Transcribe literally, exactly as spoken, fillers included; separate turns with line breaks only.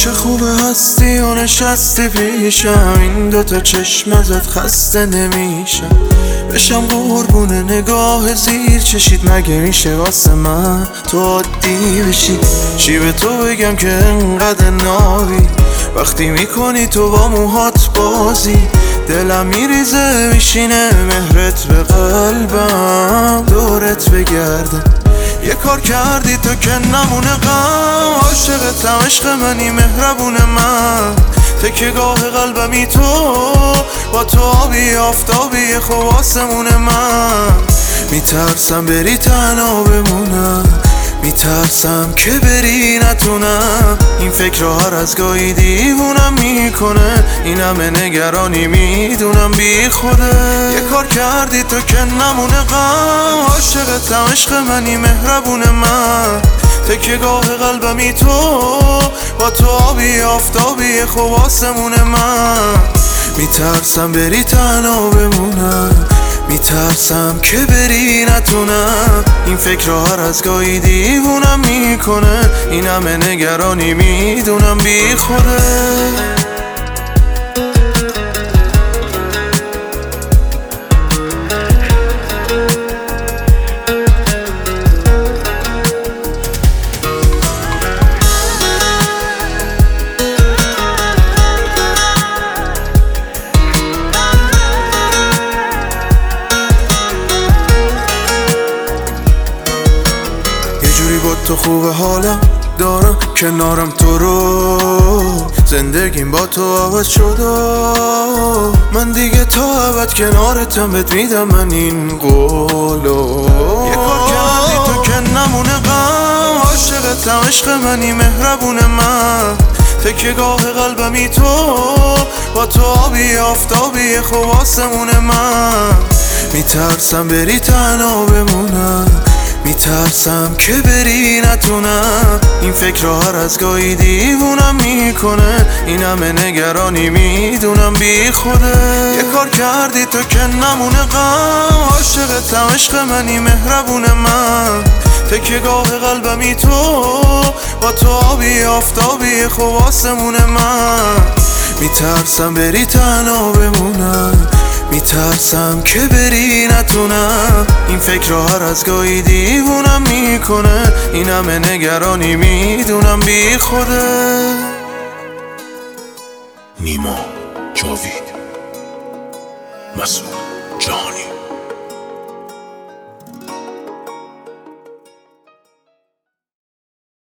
چه خوبه هستی و نشستی پیشم، این دوتا چشم ازت خسته نمیشم. بشم قربون نگاه زیر چشید، مگه میشه واسه من تو عادی بشی؟ چی به تو بگم که انقدر ناوی، وقتی میکنی تو با موهات بازی. دلم میریزه میشینه مهرت به قلبم، دورت بگردم. یه کار کردی تو که نمونه غم، عاشقتم عشق منی مهربون من. تکیه‌گاه قلبمی تو، با تو آبی آفتابی خوب آسمون من. میترسم بری تنها بمونم، میترسم که بری نتونم. این فکر هر از گاهی دیوونم میکنه، این همه نگرانی میدونم بی خوده. یه کار کردی تو که نمونه غم، عاشقتم عشق منی مهربون من. تکیه‌گاه قلبمی تو، با تو آبی آفتابی خوب آسمون من. میترسم بری تنها بمونم، میترسم که بری نتونم. این فکر هر از گاهی دیوونم میکنه، این همه نگرانی میدونم بی خوده. با تو خوبه حالم دارم کنارم تو رو، زندگیم با تو عوض شده. من دیگه تا ابد کنارتم، بهت میدم من این قولو. یه کار کردی تو که نمونه غم، عاشقتم عشق منی مهربون من. تکیه‌گاه قلبمی تو، با تو آبی آفتابی خوب آسمون من. میترسم بری تنها بمونم، میترسم که بری نتونم. این فکر هر از گاهی دیوونم میکنه، این همه نگرانی میدونم بی خوده. یه کار کردی تو که نمونه غم، عاشقتم عشق منی مهربون من. تکیه‌گاه قلبمی تو، با تو آبی آفتابی خوب آسمون من. میترسم بری تنها بمونم، میترسم که بری نتونم. این فکر هر از گاهی دیوونم میکنه، این همه نگرانی میدونم بی خوده.
نیما، جاوید، مسعود جهانی.